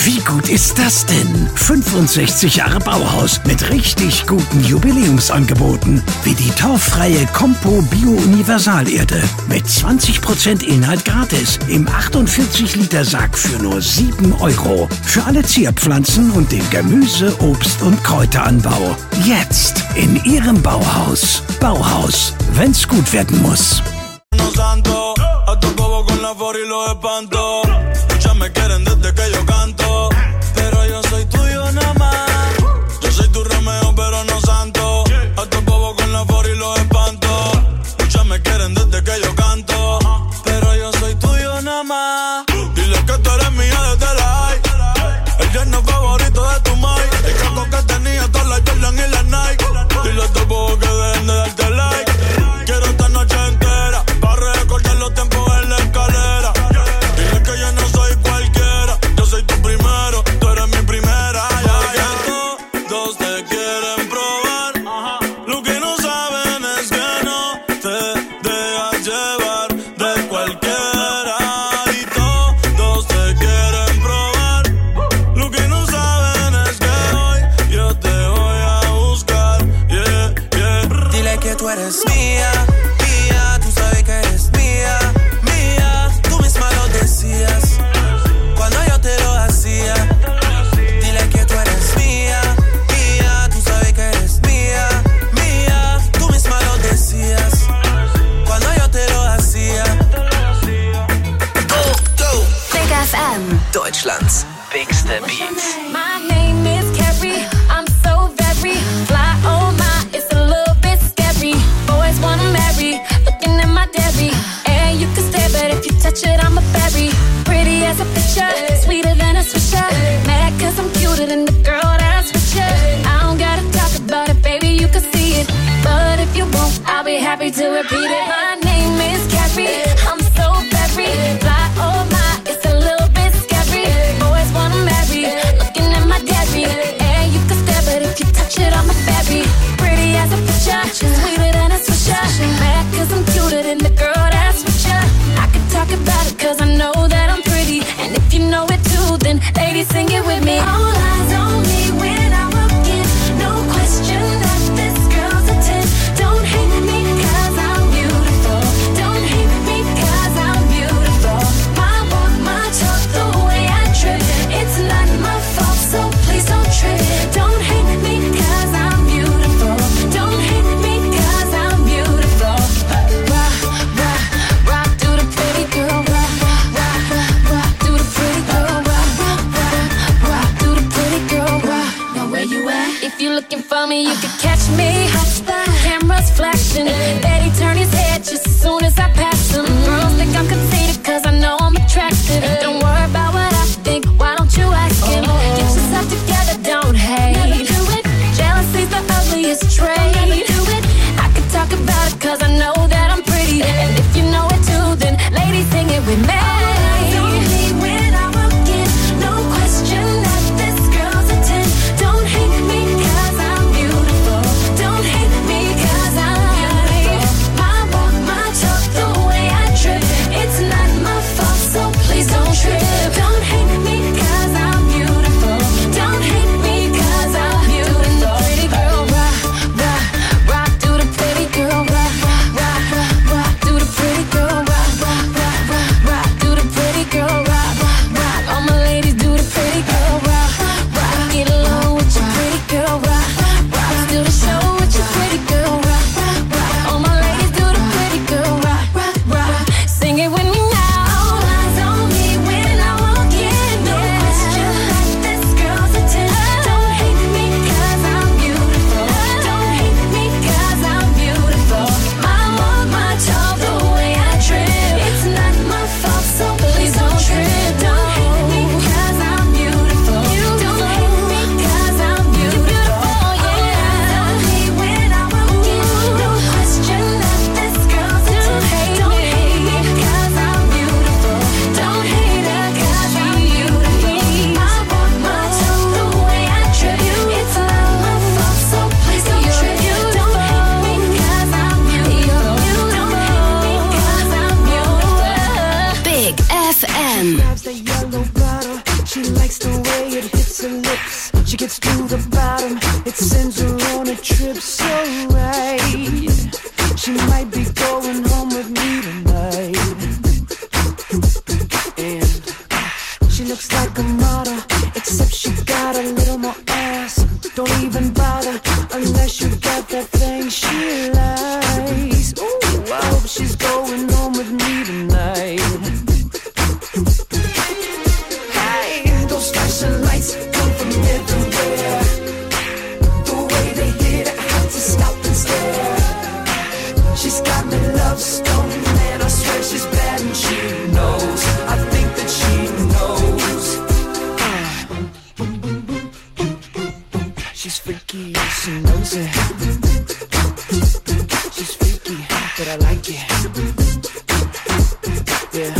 Wie gut ist das denn? 65 Jahre Bauhaus mit richtig guten Jubiläumsangeboten. Wie die torffreie Compo Bio Universalerde. Mit 20% Inhalt gratis. Im 48-Liter-Sack für nur 7 €. Für alle Zierpflanzen und den Gemüse-, Obst- und Kräuteranbau. Jetzt in Ihrem Bauhaus. Bauhaus, wenn's gut werden muss. Muchas me quieren desde que yo canto, pero yo soy tuyo nada más. Yo soy tu Romeo, pero no santo. A tu bobo con la for y los espanto. Muchas me quieren desde que yo canto, pero yo soy tuyo nada más. Dile que tú eres mía desde la high. El yerno favorito de tu mai. El caco que tenía todas las Jordan y las Nike. Dile a tu bobo que dejen de darte like. Quiero esta noche entera para recordar los tiempos en la escalera. Dile que yo no soy cualquiera, yo soy tu primero, tú eres mi primera. Ya. Todos te quieren probar, lo que no saben es que no te dejas llevar de cualquiera. Y todos te quieren probar, lo que no saben es que hoy yo te voy a buscar. Yeah. Dile que tú eres mía, tú sabes que eres mía, tú misma lo decías cuando yo te lo hacía. Dile que tú eres mía, tú sabes que eres mía, tú misma lo decías cuando yo te lo hacía. Go. Big FM, Deutschlands bigste Beats. my name is Carrie. I'm so very fly. Oh my, it's a little bit scary. Boys wanna marry, looking at my dairy. And you can stare, but if you touch it, I'm a berry. Pretty as a picture, sweeter than a swisher. Mad cause I'm cuter than the girl that's with you. I don't gotta talk about it, baby, you can see it. But if you won't, I'll be happy to repeat it. My name is Carrie. I'm so very fly. Oh my, it's a little bit scary. Boys wanna marry, looking at my dairy. And you can stare, but if you touch it, I'm a berry. Pretty as a picture, sweeter than a swisher. Mad cause I'm cuter than the girl that's with you. I can talk about it cause I know that I'm pretty. And if you know it too, then ladies sing it with me. All eyes on me when I walk in. No question that this girl's a 10. Don't hate me cause I'm beautiful. Don't hate me cause I'm beautiful. My walk, my talk, the way I trip. It's not my fault, so please don't trip. Don't hate me cause I'm beautiful. Don't hate me cause I'm beautiful. Rock, do the pretty girl. Rock, do the pretty girl. Rock, do the pretty girl. Now where you at? If you're looking for me, you can catch me. Cameras flashing, Betty turn his head just as soon as I pass him. Girls think I'm conceited cause I know I'm attractive. Don't worry about what I think, why don't you ask him? Get yourself together, don't hate. Never do it. Jealousy's the ugliest trait. Never do it. I can talk about it cause I know that I'm pretty. And if you know it too, then ladies sing it with me. When I walk in, no question that this girl's a 10. Don't hate me cause I'm beautiful. Don't hate me cause I'm beautiful. My walk, my talk, the way I trip. It's not my fault, so please don't trip. Don't hate me cause I'm beautiful. Don't hate me cause I'm beautiful. Pretty girl, rock, do the pretty girl, rock, do the pretty girl, rock, do the pretty girl, rock. All my ladies do the pretty girl, rock. Get along with your pretty girl, rock. Let's do the show with your pretty girl, rock. All my ladies do the pretty girl, rock. Sing it with me now. All eyes on me when I walk in. No question that this girl's a 10. Don't hate me cause I'm beautiful. Don't hate me cause I'm beautiful. My walk, my talk, the way I trip. It's not my fault, so please don't trip. Don't hate me cause I'm beautiful. Don't hate me cause I'm beautiful. Yeah. Tell me when I walk in. No question that this girl's a 10. Don't hate me cause I'm beautiful. Don't hate her cause I'm beautiful. My walk, my talk, the way I trip. It's not my fault, so please don't trip. Don't hate me cause I'm beautiful. Don't hate me cause I'm beautiful. Big FM. Grabs the yellow bottle. She likes the way gets to the bottom, it sends her on a trip so right. She might be going home with me tonight. And she looks like a model, except she got a little more ass. Don't even bother unless you got that thing she likes. Ooh, I hope she's going home with me tonight. Hey, those flashing lights come from everywhere. The way they hit, I have to stop and stare. She's got me love stone, man, I swear she's bad and she knows. I think that she knows. She's freaky, she knows it. She's freaky, but I like it. Yeah.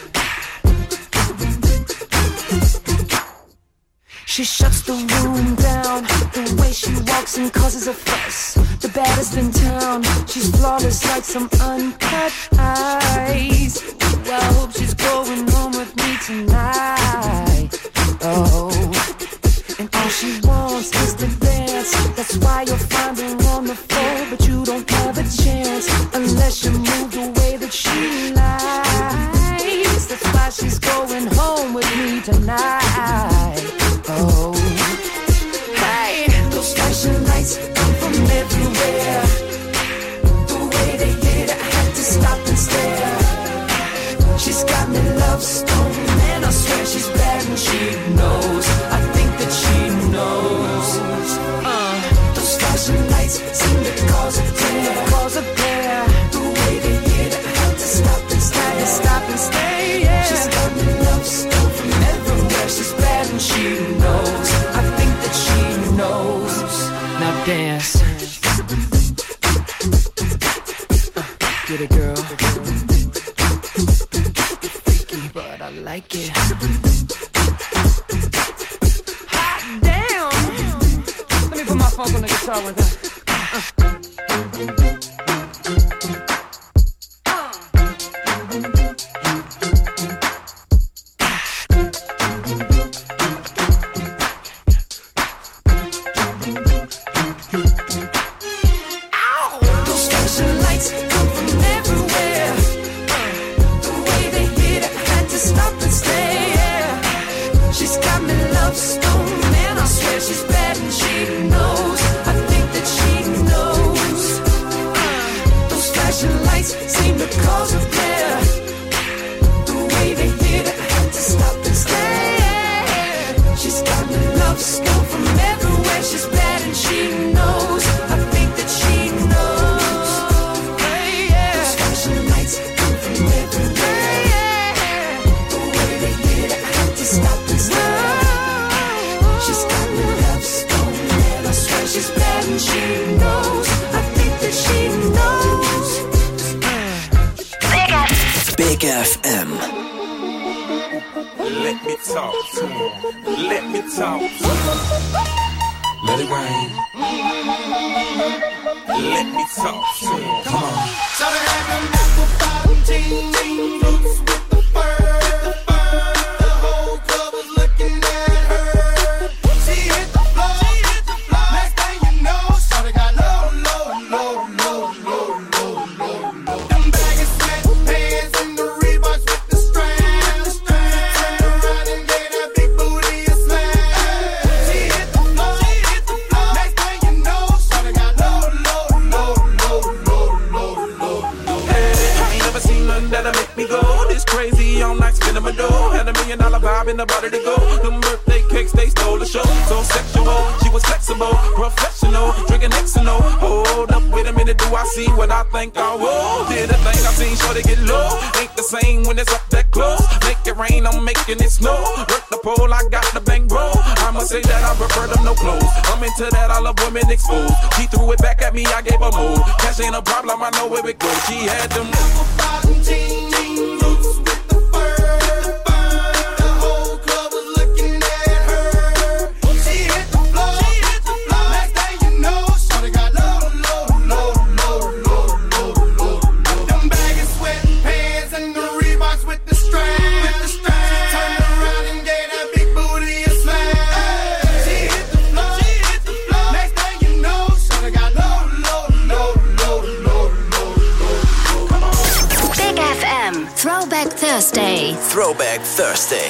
She shuts the room down. The way she walks and causes a fuss. The baddest in town. She's flawless like some uncut ice. Ooh, I hope she's going home with me tonight. Oh, and all she wants is to dance. That's why you'll find her on the floor, but you don't have a chance unless you move the way that she likes. That's why she's going home with me tonight. Oh, hey, those flashing lights come from everywhere. The way they hit, I had to stop and stare. She's got me love stone, man, I swear she's bad and she knows. I think that she knows. Those flashing lights seem to cause a glare. The way they hit, I had to stop and stay. Yeah. She's got me love stone from everywhere. She's bad and she knows. I think that she knows. Now dance. Get it, girl. Freaky, but I like it. Hot damn! Let me put my funk on the guitar with that. Big FM. Let me talk to him. Let me talk to him. Let it rain. Let me talk to him. Come on. So they have them apple bottom jeans, boots with the fur. The whole club was looking at her. She hit the floor. Next thing you know, shawty got low. Them baggy sweatpants and the Reeboks with the straps. Turned around and gave that big booty a smash. She hit the floor. Next thing you know, shawty got low. Hey, I ain't never seen nothing that'll make me go this crazy all night spinning my dough. Had $1 million vibe in the body to go. Them birthday cakes, they stole the show. So sexual, she was flexible, professional, drinking Xano. Hold up, wait a minute, do I see what I think I will? Did a thing I seen, sure they get low. Ain't the same when it's up that close. Make it rain, I'm making it snow. Work the pole, I got the bang bro. I'ma say that I prefer them no clothes. I'm into that, I love women exposed. She threw it back at me, I gave her move. Cash ain't a problem, I know where it goes. She had them apple bottom jeans, boots with the fur. The whole club was looking at her. She hit the floor. Next thing you know, shawty got low. Them baggy sweatpants and the Reeboks with the straps. Turned around and gave that big booty a smash. She hit the floor. Throwback Thursday.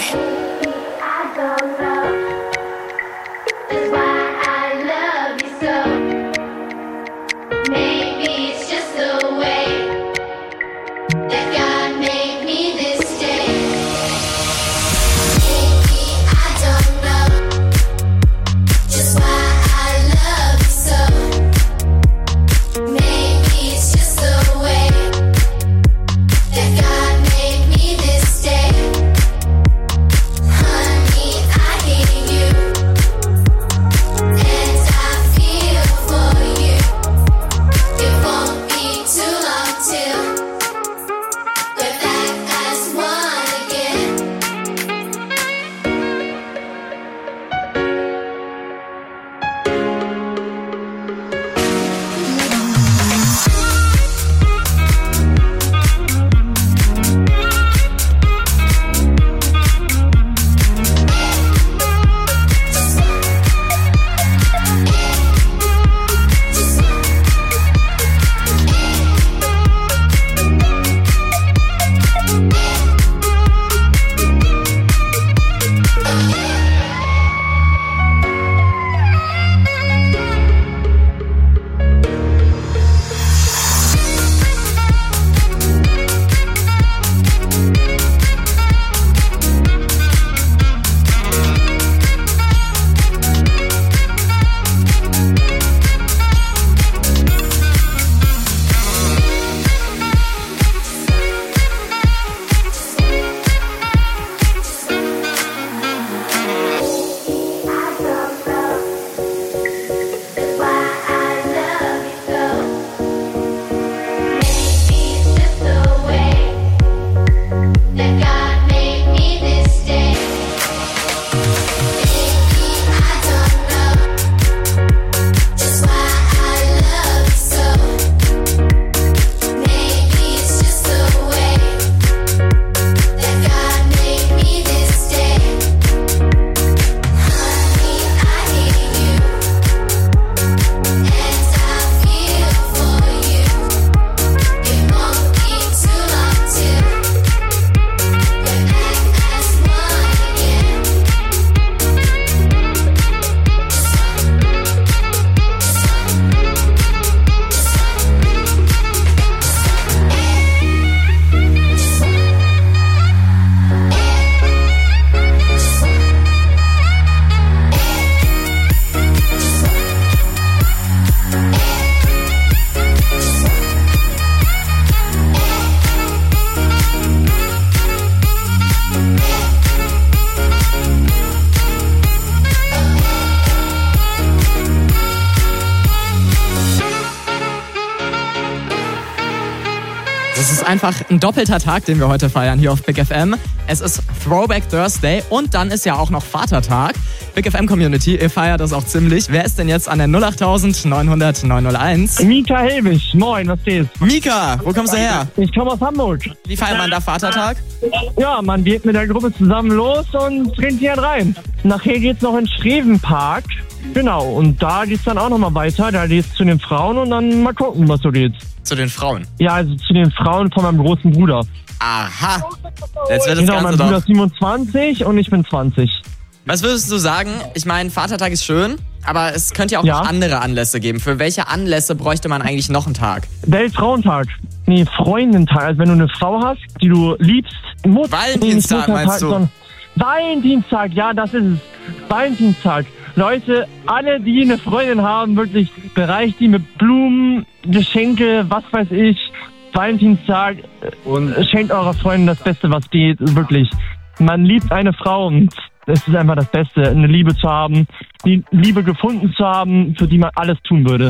Es ist einfach ein doppelter Tag, den wir heute feiern hier auf Big FM. Es ist Throwback Thursday und dann ist ja auch noch Vatertag. Big FM Community, ihr feiert das auch ziemlich. Wer ist denn jetzt an der 08000 900 901? Mika Helbig, moin, was geht? Mika, wo kommst du her? Ich komme aus Hamburg. Wie feiert man da Vatertag? Ja, man geht mit der Gruppe zusammen los und trinkt hier rein. Nachher geht's noch in den Schrevenpark. Genau, und da geht's dann auch nochmal weiter. Da geht's zu den Frauen und dann mal gucken, was so geht. Zu den Frauen? Ja, also zu den Frauen von meinem großen Bruder. Aha. Jetzt wird das genau, Ganze mein doch... Bruder ist 27 und ich bin 20. Was würdest du sagen? Ich meine, Vatertag ist schön, aber es könnte ja auch noch andere Anlässe geben. Für welche Anlässe bräuchte man eigentlich noch einen Tag? Weltfrauentag. Nee, Freundentag. Also wenn du eine Frau hast, die du liebst. Valentinstag meinst du? Valentinstag, ja, das ist es. Valentinstag. Leute, alle, die eine Freundin haben, wirklich bereicht die mit Blumen, Geschenke, was weiß ich. Valentinstag und schenkt eurer Freundin das Beste, was geht. Wirklich. Man liebt eine Frau und es ist einfach das Beste, eine Liebe zu haben, die Liebe gefunden zu haben, für die man alles tun würde.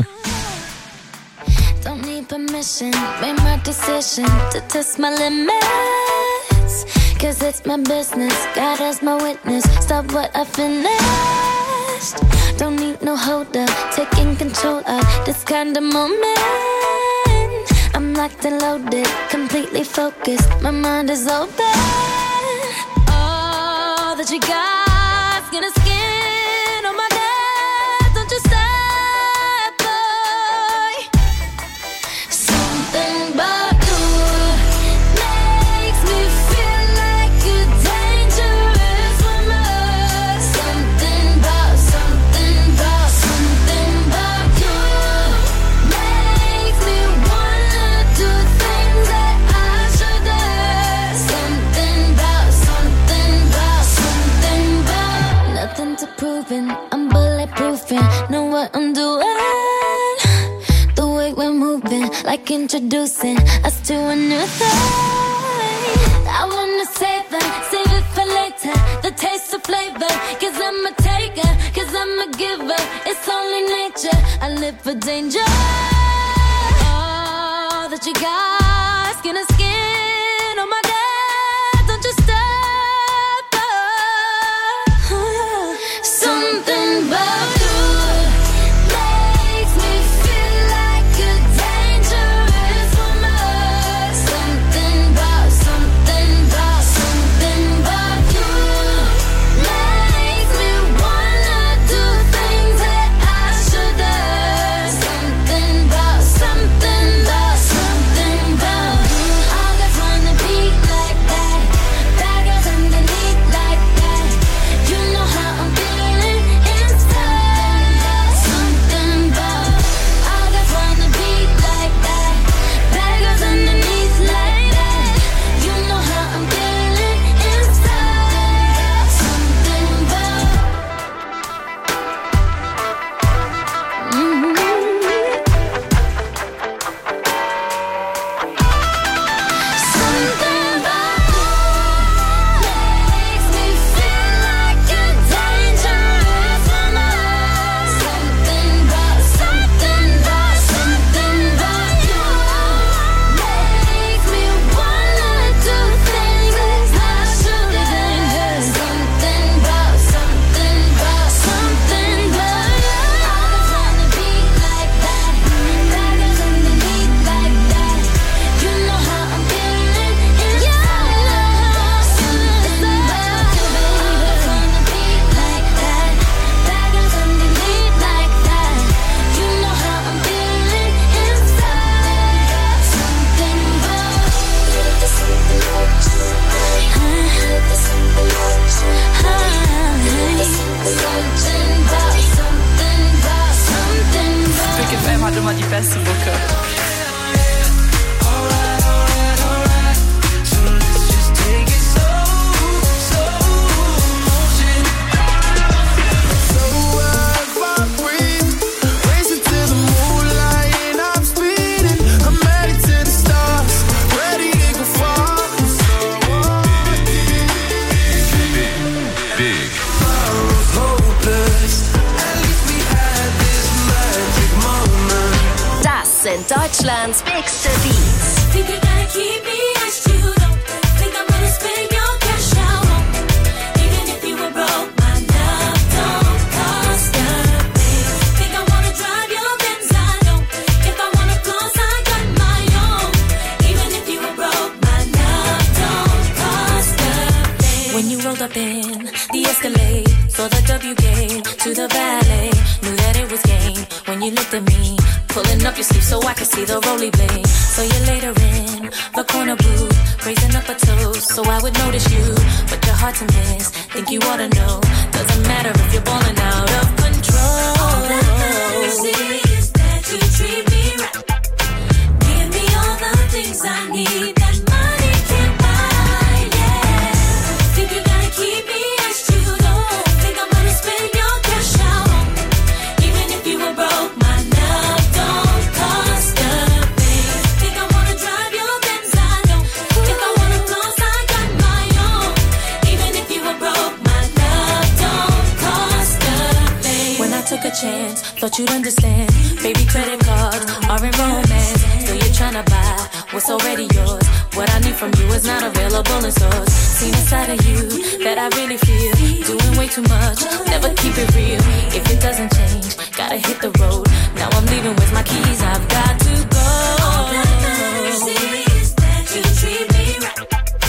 Don't need permission, made my decision to test my limits. Cause it's my business, God as my witness, stop what I finished. Don't need no holder, taking control of this kind of moment. I'm locked and loaded, completely focused, my mind is open. All that you got, skin to skin on my neck, don't you stop, boy. Something about you makes me feel like you boyfriend know what I'm doing. The way we're moving, like introducing us to a new thing. I wanna save it for later. The taste of flavor, cause I'm a taker, cause I'm a giver. It's only nature, I live for danger. All that you got, skin to skin, oh my God, don't you stop. Something about you makes me feel like a dangerous woman. Something about you makes me wanna do things that I shouldn't. Something about you. All girls wanna be like that. Bad girls underneath like that. You know how I'm feeling inside. Something about all girls wanna be like that. Bad girls underneath like that. You know how I'm feeling inside. Something about. Something about you makes me feel like a dangerous woman. Something about you makes me wanna do things I shouldn't. Something about you. All girls wanna be like that. Bad girls underneath like that. You know how I'm feeling inside. Something about you. All girls wanna be like that. Bad girls underneath like that. You know how I'm feeling inside. Something about you. Big FM hat immer die beste Mucke. Das sind Deutschlands bigste Beats. Think you gotta keep me as you don't think I'm gonna spend your cash out on me. Even if you were broke, my love don't cost a thing. Think I wanna drive your Benz, I know. If I wanna close, I got my own. Even if you were broke, my love don't cost a thing. When you rolled up in the Escalade, saw the W game to the valet, knew that it was game when you looked at me. Pulling up your sleeve so I could see the roly blade. So you later in the corner booth, raising up a toast so I would notice you. But you're hard to miss, think you ought to know. Doesn't matter if you're balling out of control. All that matters is that you treat me right. Give me all the things I need that money can't buy, yeah. Think you gotta keep me as you don't think I'm gonna spend your cash out on me. Even if you were broke, my love don't cost a thing. Think I wanna drive your Benz, I know. If I wanna close, I got my own. Even if you were broke, my love don't cost a thing. When I took a chance, thought you'd understand. Baby, credit cards are in romance. Still you're trying to buy what's already yours. What I need from you is not available in stores. Seen a side of you that I really feel. Doing way too much, never keep it real. If it doesn't change, gotta hit the road. Now I'm leaving with my keys, I've got to go. All that matters is that you treat me right.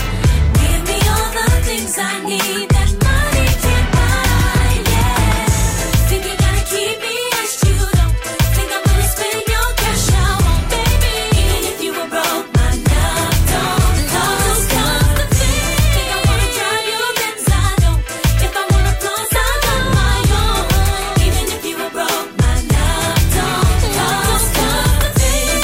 Give me all the things I need that money can't buy, yeah. Think you gotta keep me as you don't think I'm gonna spend your cash out on, baby. Even if you were broke, my love don't cost a thing. Think I wanna drive your Benz, I don't. If I wanna close, I got my own. Even if you were broke, my love don't cost a thing.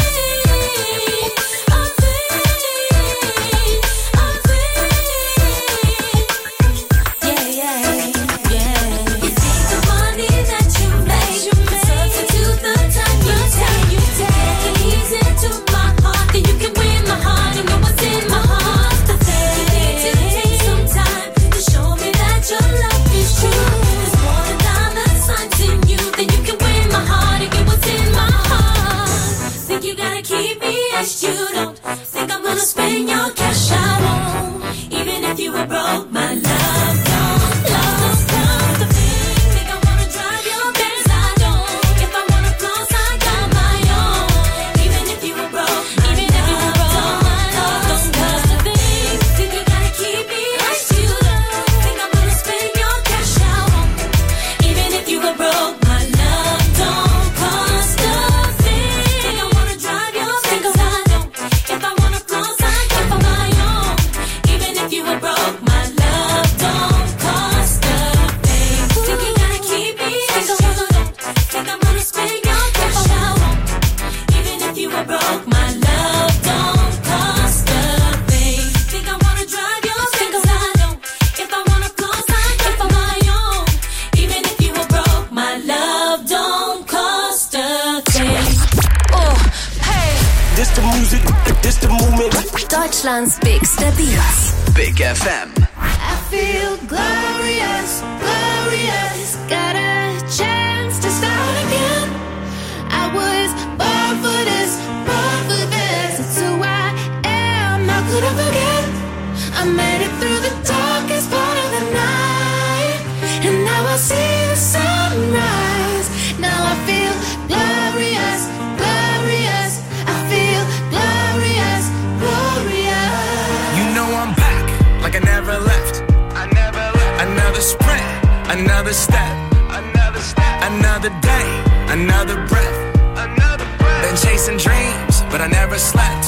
Deutschlands bigste Beats. Big FM. I feel glorious, glorious. Got a chance to start again. I was born for this, born for this. It's who I am. How could I forget? I made it through the darkest part of the night, and now I see the sunrise. Now I feel glorious, glorious. I feel glorious, glorious. You know I'm back, like I never left. Another sprint, another step, another day, another breath. Been chasing dreams, but I never slept.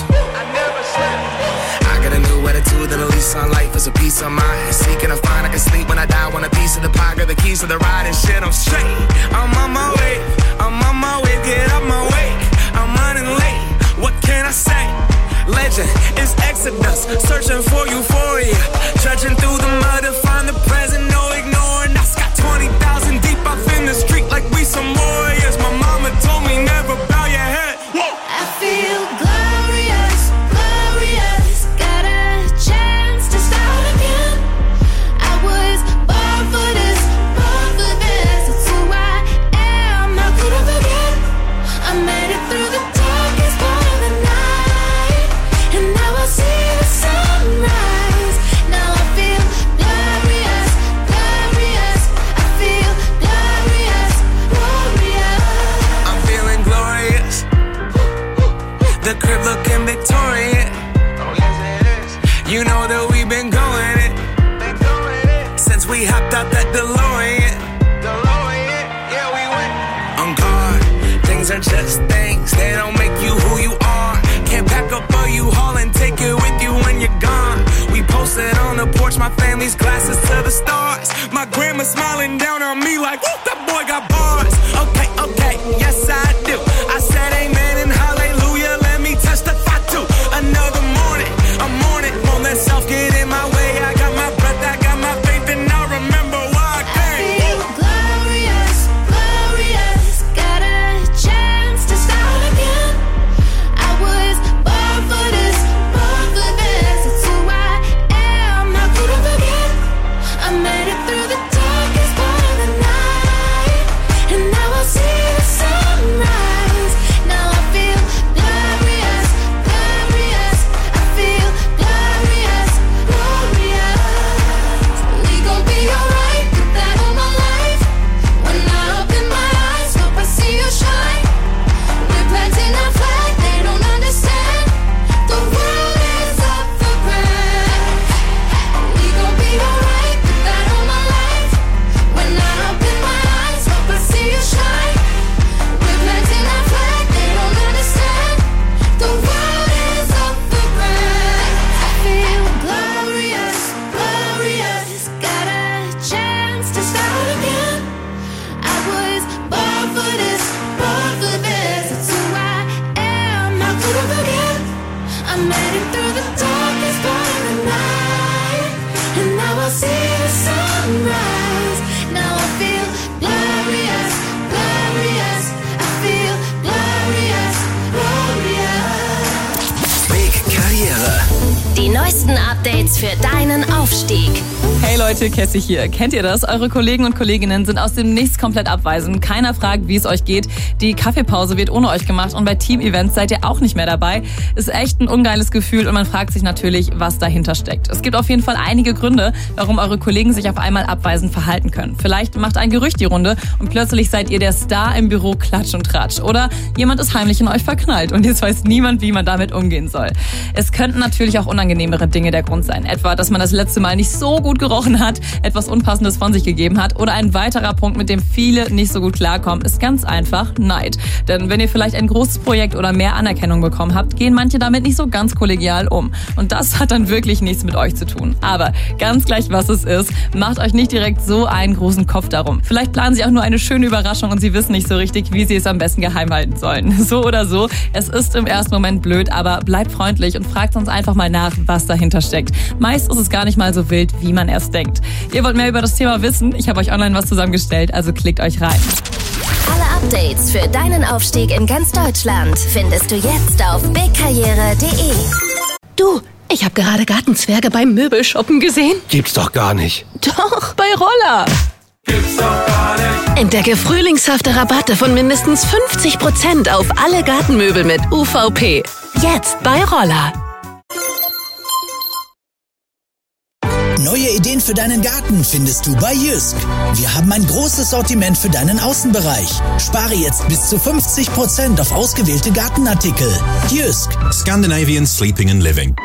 I got a new attitude and a lease on life is a piece of mind. Seeking to find I can sleep when I die. Want a piece of the pie, got the keys to the ride and shit. I'm straight. I'm on my way. Get up my way. I'm running late. What can I say? Legend is Exodus, searching for euphoria. Trudging through the mud to find the present, no ignoring. I got 20,000 deep off in the street like we some warriors. My mama told me never bow your head. I feel glorious, glorious. Got a chance to start again. I was born for this, born for this. It's who I am. How could I forget? I made it through the darkest part of the night, and now I see the sunrise. Now I feel glorious, glorious. I feel glorious, glorious. I'm feeling glorious. The crib looking Victorian. Oh yes it is. You know that we've been going it. Since we hopped out that DeLorean. Yeah we went. On guard, things are just things. They don't make you who you are. Can't pack up a U-Haul and take it with you when you're gone. We posted on the porch, my family's glasses to the stars. My grandma smiling down on me like, whoop, that boy got bars. Okay, yes I do. I said amen and hallelujah, let me testify too. Another morning, I'm on it. Won't let self get in my way. I got my breath, I got my faith, and I remember why I came. I feel glorious, glorious. Got a chance to start again. I was born for this, born for this. It's who I am. How could I forget? I made it through the darkest part of the night, and now I see the sunrise. Now I feel glorious, glorious. I feel glorious, glorious. We gon' be alright, put that on my life. When I open my eyes, hope I see you shine. We're planting our flag, they don't understand. The world is up for grabs. We gon' be alright, put that on my life. When I open my eyes, hope I see you shine. We're planting our flag, they don't understand. The world is up for grabs. I feel glorious, glorious. Got a chance to start again. I was born for this, born for this. It's who I am. How could I forget? I made it through the darkest part of the night, and now I see the sunrise. Now I feel glorious, glorious. I feel glorious, glorious. Big Karriere. Die neuesten Updates für deinen Aufstieg. Hey Leute, Cassie hier. Kennt ihr das? Eure Kollegen und Kolleginnen sind aus dem Nichts komplett abweisend. Keiner fragt, wie es euch geht. Die Kaffeepause wird ohne euch gemacht und bei Team-Events seid ihr auch nicht mehr dabei. Ist echt ein ungeiles Gefühl und man fragt sich natürlich, was dahinter steckt. Es gibt auf jeden Fall einige Gründe, warum eure Kollegen sich auf einmal abweisend verhalten können. Vielleicht macht ein Gerücht die Runde und plötzlich seid ihr der Star im Büro, Klatsch und Tratsch. Oder jemand ist heimlich in euch verknallt und jetzt weiß niemand, wie man damit umgehen soll. Es könnten natürlich auch unangenehmere Dinge der Grund sein. Etwa, dass man das letzte Mal nicht so gut gerochen hat, etwas Unpassendes von sich gegeben hat. Oder ein weiterer Punkt, mit dem viele nicht so gut klarkommen, ist ganz einfach Neid. Denn wenn ihr vielleicht ein großes Projekt oder mehr Anerkennung bekommen habt, gehen manche damit nicht so ganz kollegial um. Und das hat dann wirklich nichts mit euch zu tun. Aber ganz gleich, was es ist, macht euch nicht direkt so einen großen Kopf darum. Vielleicht planen sie auch nur eine schöne Überraschung und sie wissen nicht so richtig, wie sie es am besten geheim halten sollen. So oder so, es ist im ersten Moment blöd, aber bleibt freundlich und fragt uns einfach mal nach, was dahinter steckt. Meist ist es gar nicht mal so wild, wie man erst denkt. Ihr wollt mehr über das Thema wissen? Ich habe euch online was zusammengestellt, also klickt euch rein. Alle Updates für deinen Aufstieg in ganz Deutschland findest du jetzt auf bigkarriere.de. Du, Ich habe gerade Gartenzwerge beim Möbelshoppen gesehen. Gibt's doch gar nicht. Doch, bei Roller. Gibt's doch gar nicht. Entdecke frühlingshafte Rabatte von mindestens 50% auf alle Gartenmöbel mit UVP. Jetzt bei Roller. Neue Ideen für deinen Garten findest du bei Jysk. Wir haben ein großes Sortiment für deinen Außenbereich. Spare jetzt bis zu 50% auf ausgewählte Gartenartikel. Jysk. Scandinavian Sleeping and Living.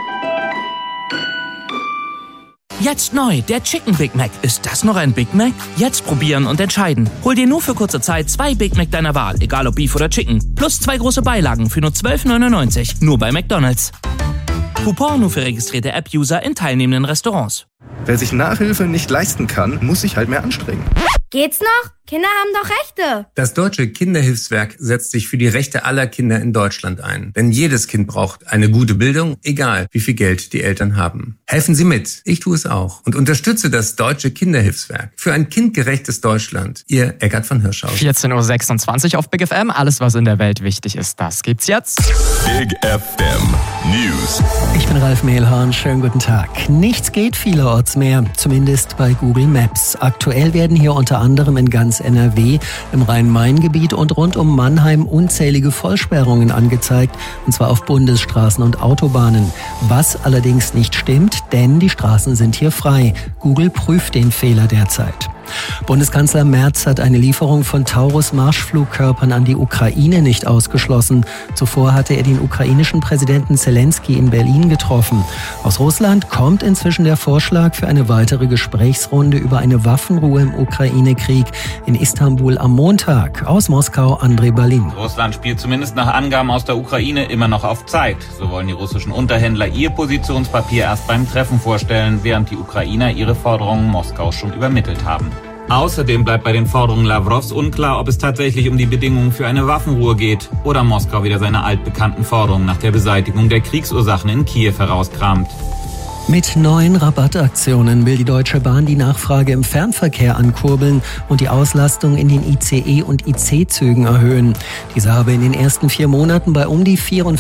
Jetzt neu, der Chicken Big Mac. Ist das noch ein Big Mac? Jetzt probieren und entscheiden. Hol dir nur für kurze Zeit 2 Big Mac deiner Wahl, egal ob Beef oder Chicken. Plus 2 große Beilagen für nur 12,99. Nur bei McDonald's. Coupon nur für registrierte App-User in teilnehmenden Restaurants. Wer sich Nachhilfe nicht leisten kann, muss sich halt mehr anstrengen. Geht's noch? Kinder haben doch Rechte. Das Deutsche Kinderhilfswerk setzt sich für die Rechte aller Kinder in Deutschland ein. Denn jedes Kind braucht eine gute Bildung, egal wie viel Geld die Eltern haben. Helfen Sie mit. Ich tue es auch. Und unterstütze das Deutsche Kinderhilfswerk. Für ein kindgerechtes Deutschland. Ihr Eckart von Hirschhausen. 14.26 Uhr auf Big FM. Alles, was in der Welt wichtig ist, das gibt's jetzt. Big FM News. Ich bin Ralf Mehlhorn. Schönen guten Tag. Nichts geht vielerorts mehr. Zumindest bei Google Maps. Aktuell werden hier unter anderem in ganz NRW, im Rhein-Main-Gebiet und rund um Mannheim unzählige Vollsperrungen angezeigt, und zwar auf Bundesstraßen und Autobahnen. Was allerdings nicht stimmt, denn die Straßen sind hier frei. Google prüft den Fehler derzeit. Bundeskanzler Merz hat eine Lieferung von Taurus-Marschflugkörpern an die Ukraine nicht ausgeschlossen. Zuvor hatte er den ukrainischen Präsidenten Zelensky in Berlin getroffen. Aus Russland kommt inzwischen der Vorschlag für eine weitere Gesprächsrunde über eine Waffenruhe im Ukraine-Krieg in Istanbul am Montag. Aus Moskau, André Berlin. Russland spielt zumindest nach Angaben aus der Ukraine immer noch auf Zeit. So wollen die russischen Unterhändler ihr Positionspapier erst beim Treffen vorstellen, während die Ukrainer ihre Forderungen Moskau schon übermittelt haben. Außerdem bleibt bei den Forderungen Lavrovs unklar, ob es tatsächlich um die Bedingungen für eine Waffenruhe geht oder Moskau wieder seine altbekannten Forderungen nach der Beseitigung der Kriegsursachen in Kiew herauskramt. Mit neuen Rabattaktionen will die Deutsche Bahn die Nachfrage im Fernverkehr ankurbeln und die Auslastung in den ICE- und IC-Zügen erhöhen. Diese habe in den ersten 4 Monaten bei um die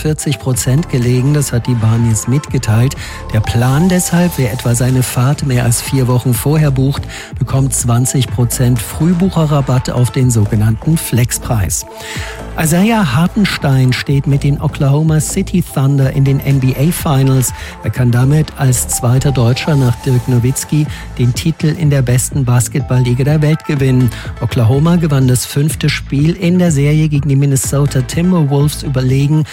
44% gelegen, das hat die Bahn jetzt mitgeteilt. Der Plan deshalb, wer etwa seine Fahrt mehr als 4 Wochen vorher bucht, bekommt 20% Frühbucherrabatt auf den sogenannten Flexpreis. Isaiah Hartenstein steht mit den Oklahoma City Thunder in den NBA Finals. Er kann damit als zweiter Deutscher nach Dirk Nowitzki den Titel in der besten Basketballliga der Welt gewinnen. Oklahoma gewann das 5. Spiel in der Serie gegen die Minnesota Timberwolves überlegen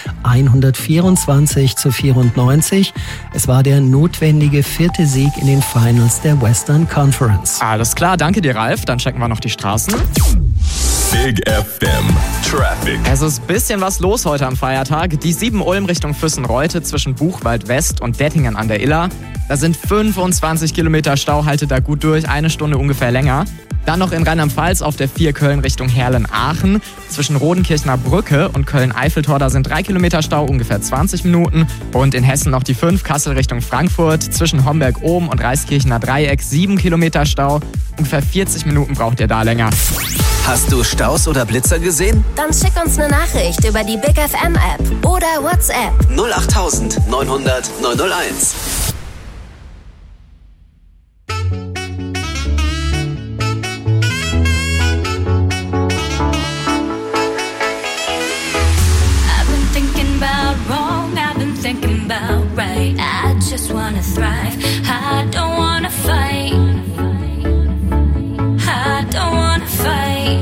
124-94. Es war der notwendige 4. Sieg in den Finals der Western Conference. Alles klar, danke dir, Ralf. Dann checken wir noch die Straßen. Big FM Traffic. Es ist ein bisschen was los heute am Feiertag. Die 7 Ulm Richtung Füssen-Reute zwischen Buchwald West und Dettingen an der Iller. Da sind 25 Kilometer Stau, haltet da gut durch, 1 Stunde ungefähr länger. Dann noch in Rheinland-Pfalz auf der 4 Köln Richtung Herlen-Aachen. Zwischen Rodenkirchner Brücke und Köln-Eiffeltor, da sind 3 Kilometer Stau, ungefähr 20 Minuten. Und in Hessen noch die 5 Kassel Richtung Frankfurt. Zwischen Homberg-Ohm und Reiskirchener Dreieck 7 Kilometer Stau. Ungefähr 40 Minuten braucht ihr da länger. Hast du Staus oder Blitzer gesehen? Dann schick uns eine Nachricht über die Big FM App oder WhatsApp. 08000 900 901. Right. I just wanna thrive. I don't wanna fight. I don't wanna fight.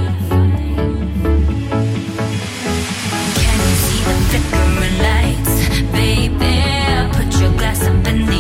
Can you see the flickering lights, baby? Put your glass up in the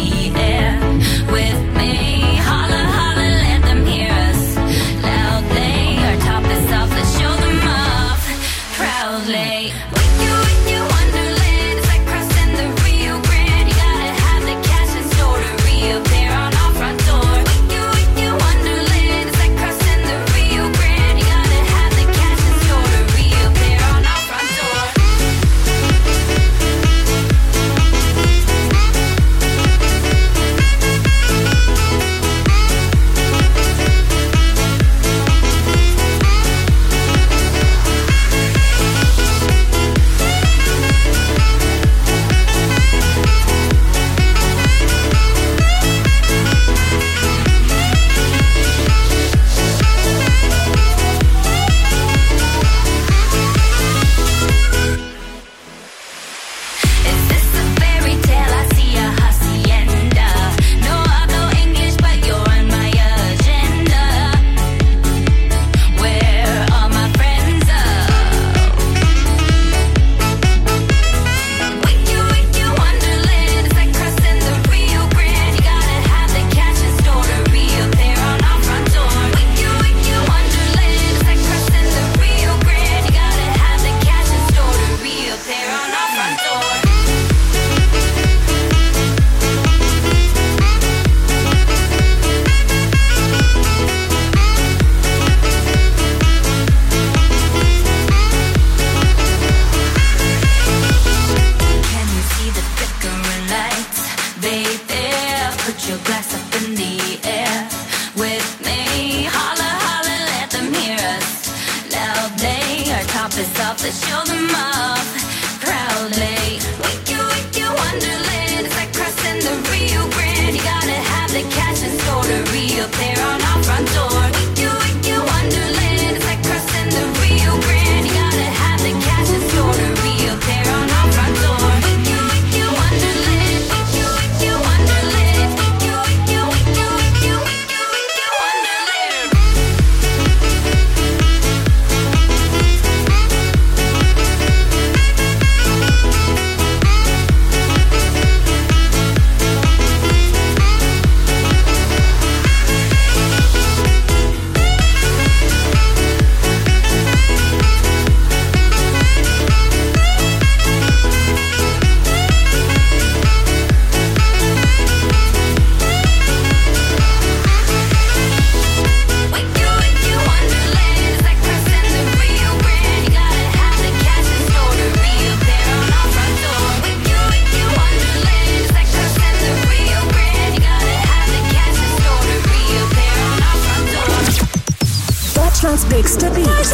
Deutschlands Bigste Beats.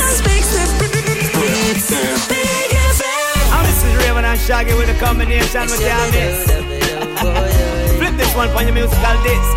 This is Raven and Shaggy with a combination with your mix. Flip this one on your musical disc.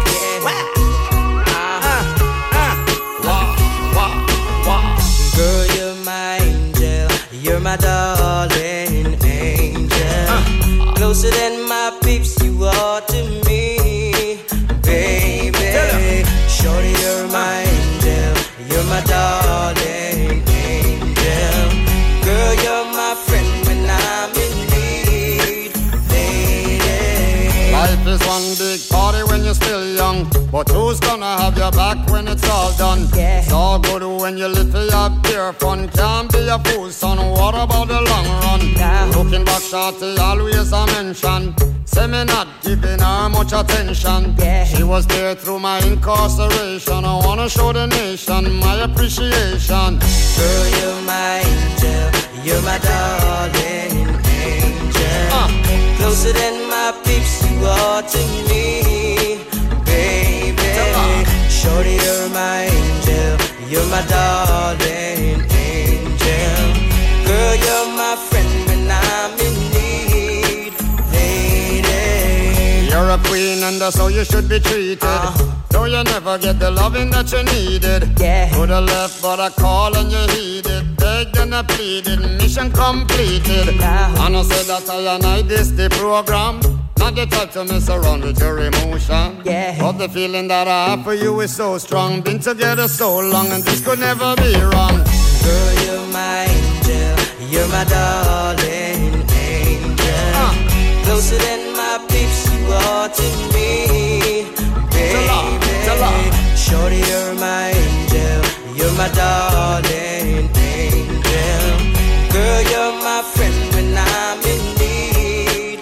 Girl, you're my angel. You're my darling angel. Closer than my peeps, you are to me, baby. Shorty, you're my angel. You're my darling angel. Girl, you're my friend when I'm in need, lady. Life is one big party when you're still young, but who's gonna have your back when it's all done? It's all good when you live for your pure fun. Can't be a fool, son, what about the long run? Looking back, shorty, always a mention. Say me not giving her much attention. She was there through my incarceration. I wanna show the nation my appreciation. Girl, you're my angel. You're my darling angel. Closer than my peeps, you are to me, baby. Shorty, you're my angel. You're my darling angel. Girl, you're my friend when I'm in need, lady. You're a queen and that's how you should be treated. Though you never get the loving that you needed. Coulda left but I call and you heeded. Begged and I pleaded, mission completed. And I said that I this the program. Not the type to mess around with your emotion. But the feeling that I have for you is so strong. Been together so long and this could never be wrong. Girl, you're my angel. You're my darling angel. Closer than my peeps, you are to me, baby. Shorty, you're my angel. You're my darling angel. Girl, you're my friend when I'm in need,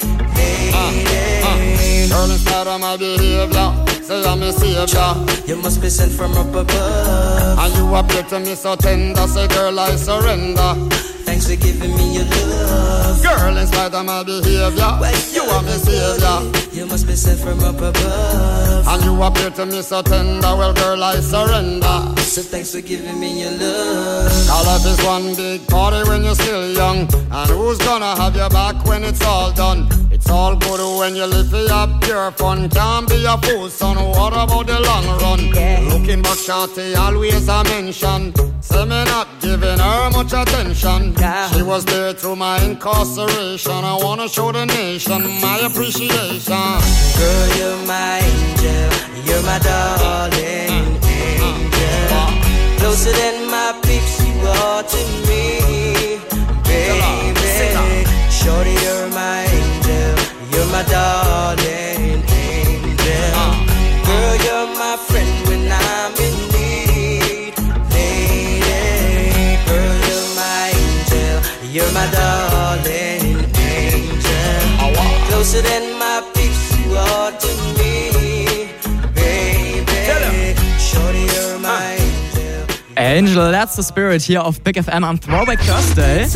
lady. Girl, in spite of my behavior, say I'm a savior. You must be sent from up above. And you appear to me so tender. Say, girl, I surrender. Thanks for giving me your love. Girl, in spite of my behavior, you are my savior. You must be sent from up above. And you appear to me so tender. Well, girl, I surrender. So thanks for giving me your love. Our life is one big party when you're still young. And who's gonna have your back when it's all done? It's all good when you live for your pure fun. Can't be a fool, son, what about the long run? Looking back, shorty, always a mention. Say me not giving her much attention. She was there through my incarceration. I wanna show the nation my appreciation. Girl, you're my angel. You're my darling angel. Closer than my peeps, you are to me, baby. Shorty, you're my angel. You're my darling angel. Girl, you're my friend when I'm in need, lady. Girl, you're my angel. You're my darling angel. Closer than my peeps, you are to me, baby. Shorty, you're my angel. Angel, that's the spirit hier auf Big FM am Throwback Thursday.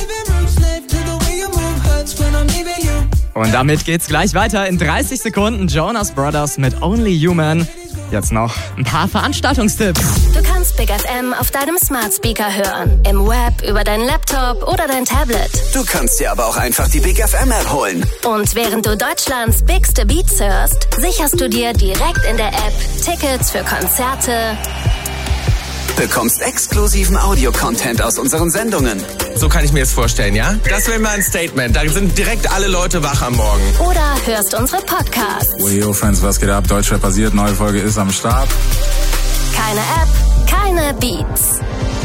Und damit geht's gleich weiter. In 30 Sekunden Jonas Brothers mit Only Human. Jetzt noch ein paar Veranstaltungstipps. Du kannst Big FM auf deinem Smart Speaker hören, im Web, über deinen Laptop oder dein Tablet. Du kannst dir aber auch einfach die Big FM App holen. Und während du Deutschlands bigste Beats hörst, sicherst du dir direkt in der App Tickets für Konzerte, Bekommst exklusiven Audio-Content aus unseren Sendungen. So kann ich mir das vorstellen, ja? Das wäre mal ein Statement. Da sind direkt alle Leute wach am Morgen. oder hörst unsere Podcasts. Yo, Fans, was geht ab? Deutschrap basiert, neue Folge ist am Start. Keine App, keine Beats.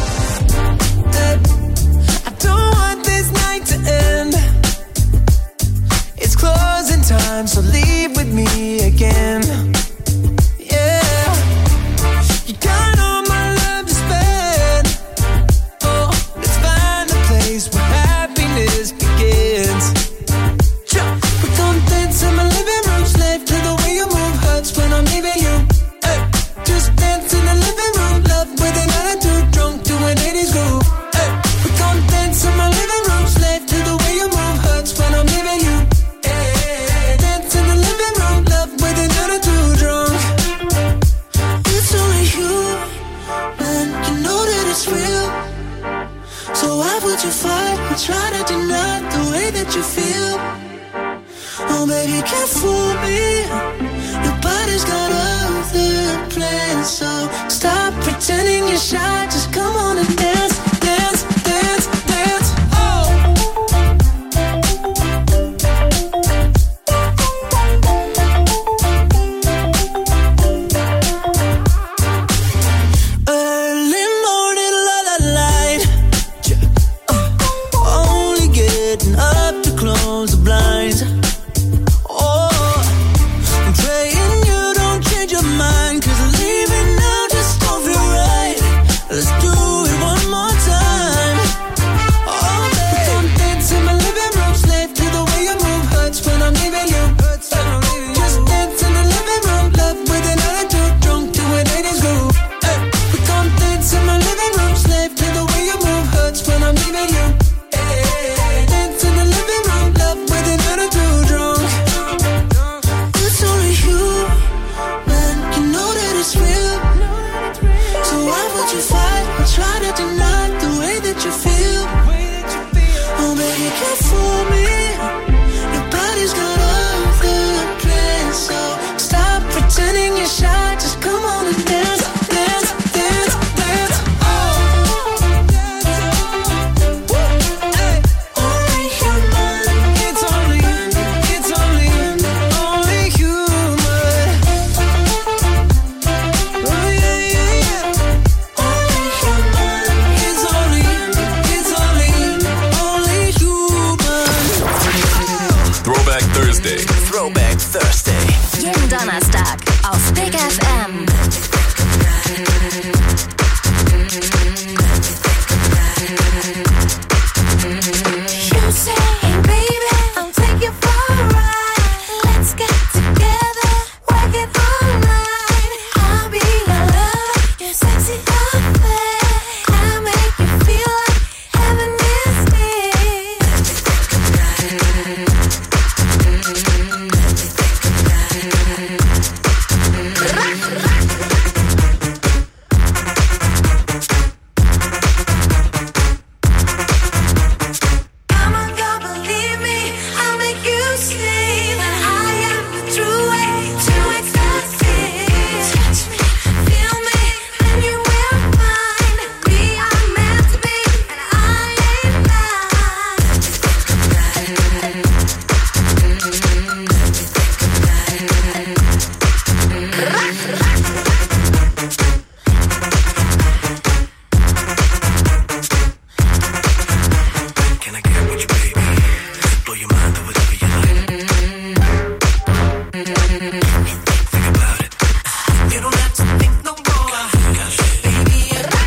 I don't want this night to end. It's closing time, so leave with me again. Yeah, you got all my love to spend. Oh, let's find a place where happiness begins. We don't dance in my living room, slave to the way you move hurts when I'm leaving you. Hey, just dance in the living room, love with an attitude, drunk. So why would you fight and try to deny the way that you feel? Oh baby, you can't fool me. Your body's got other plans. So stop pretending you're shy. Just come on and dance, dance, dance, dance. Early morning, la la light. Only getting up to close the blinds. Let's do it one more time. Oh, baby. Come dance in my living room, slave to the way you move. Hurts when I'm leaving you. Just dance in the living room, love with an attitude, drunk to an 80s groove. We come dance in my living room, slave to the way you move. Hurts when I'm leaving you. Dance in the living room, love with an attitude, drunk. It's only you, man. You know that it's real. So why would you fight or try to deny the way that you feel? Oh baby, you can't fool me. Your body's got other plans. So stop pretending you're shy. Just come on and dance, dance, dance, dance. Only human. It's only human. Oh yeah, yeah, yeah. Throwback Thursday. Throwback Thursday. Jeden Donnerstag auf Big FM. You say, hey baby, I'll take you for a ride. Let's get together, work it all night. I'll be your lover, your sexy affair. I'll make you feel like heaven is near. Come on, girl, believe me, I'll make you see that I am the true way to ecstasy. Touch me, feel me, and you will find we are meant to be, and I ain't lying. Can I get with you, baby? Blow your mind or whatever you like. Think about it. You don't have to think no more. Baby,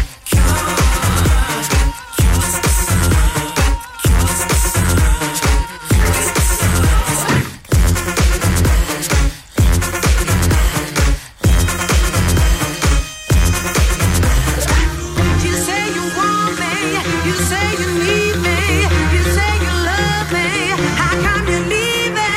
you say you want me, you say you need me, you say you love me. How come you leave it?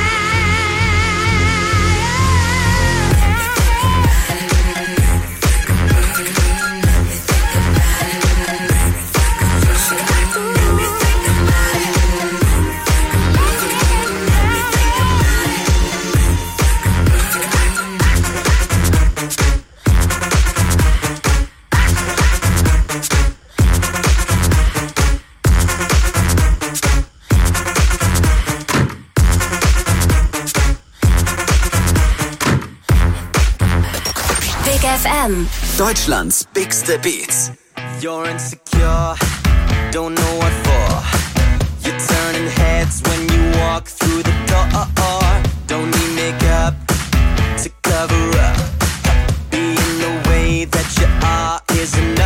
Big FM. Deutschlands bigste Beats. You're insecure, don't know what for. You're turning heads when you walk through the door. Don't need makeup to cover up. Being the way that you are is enough.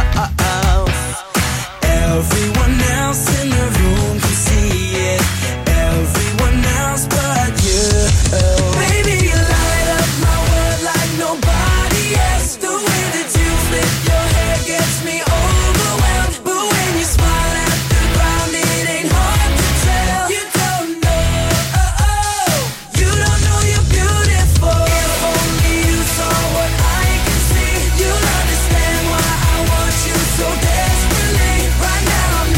Everyone else in the room can see it. Everyone else but you. Baby, you light up my world like nobody else. The way that you flip your hair gets me overwhelmed. But when you smile at the ground, it ain't hard to tell. You don't know, you don't know you're beautiful. If only you saw what I can see, you'll understand why I want you so desperately. Right now I'm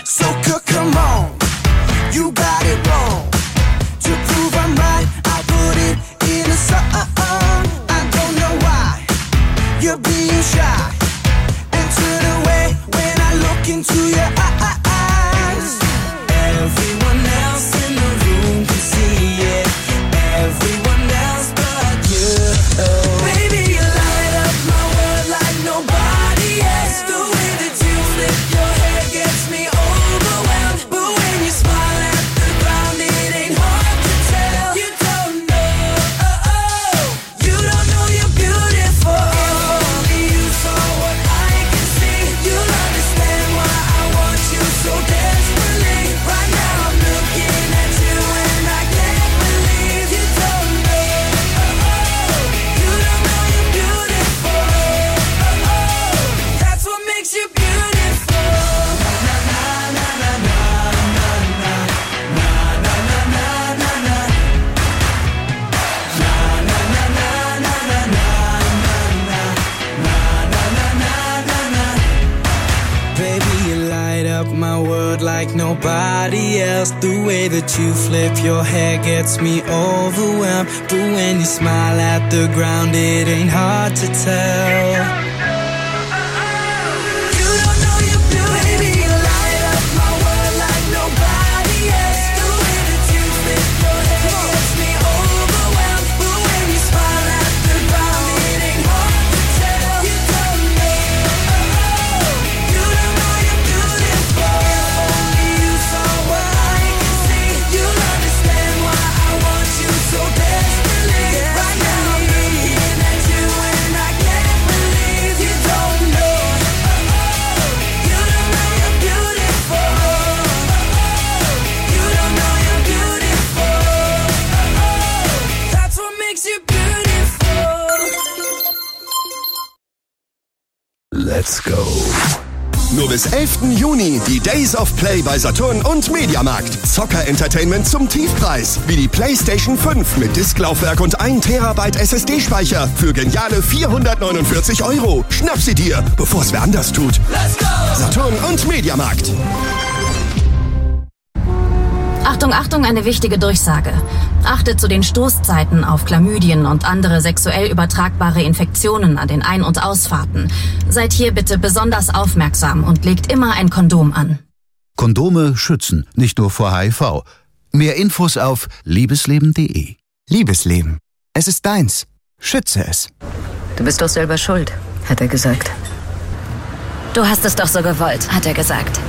So come on, you got it wrong. To prove I'm right, I put it in a song. I don't know why you're being shy and turn away when I look into your eyes. Everyone else in the room can see it. Everyone else but you. Baby, you light up my world like nobody else. The way that you flip your hair gets me overwhelmed. But when you smile at the ground, it ain't hard to tell. You don't know you're beautiful. If only you saw what I can see, you'll understand why I want you so desperately. Right now I'm looking at you and I can't believe you don't know. You don't know you're beautiful. That's what makes you beautiful. Na na na na na na na na na na na na na. Na na na na na na na na na. Baby, you light up my world like nobody else. The way that you flip your hair gets me overwhelmed. But when you smile at the ground, it ain't hard to tell. You don't know you're beautiful. Baby, you light up my world like nobody else. The way that you flip your hair gets me overwhelmed. But when you smile at the ground, it ain't hard to tell. You don't know. You don't know you're beautiful. If only you saw what I can see, you'll understand why I want you so desperately. Right now I'm looking at you and I can't believe you don't know. You don't know you're beautiful. You don't know you're beautiful. That's what makes you beautiful. Let's go. Nur bis 11. Juni die Days of Play bei Saturn und Mediamarkt. Zocker-Entertainment zum Tiefpreis. Wie die PlayStation 5 mit Disklaufwerk und 1 Terabyte SSD-Speicher für geniale 449 €. Schnapp sie dir, bevor es wer anders tut. Let's go. Saturn und Mediamarkt. Achtung, Achtung, eine wichtige Durchsage. Achtet zu den Stoßzeiten auf Chlamydien und andere sexuell übertragbare Infektionen an den Ein- und Ausfahrten. Seid hier bitte besonders aufmerksam und legt immer ein Kondom an. Kondome schützen, nicht nur vor HIV. Mehr Infos auf liebesleben.de. Liebesleben. Es ist deins. Schütze es. Du bist doch selber schuld, hat er gesagt. Du hast es doch so gewollt, hat er gesagt.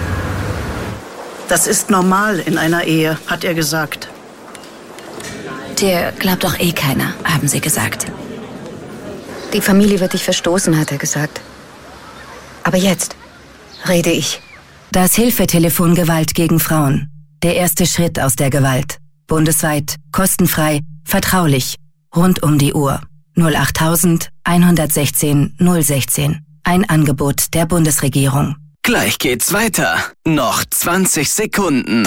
Das ist normal in einer Ehe, hat er gesagt. Dir glaubt doch eh keiner, haben sie gesagt. Die Familie wird dich verstoßen, hat er gesagt. Aber jetzt rede ich. Das Hilfetelefon Gewalt gegen Frauen. Der erste Schritt aus der Gewalt. Bundesweit, kostenfrei, vertraulich, rund um die Uhr. 08000 116 016. Ein Angebot der Bundesregierung. Gleich geht's weiter. Noch 20 Sekunden.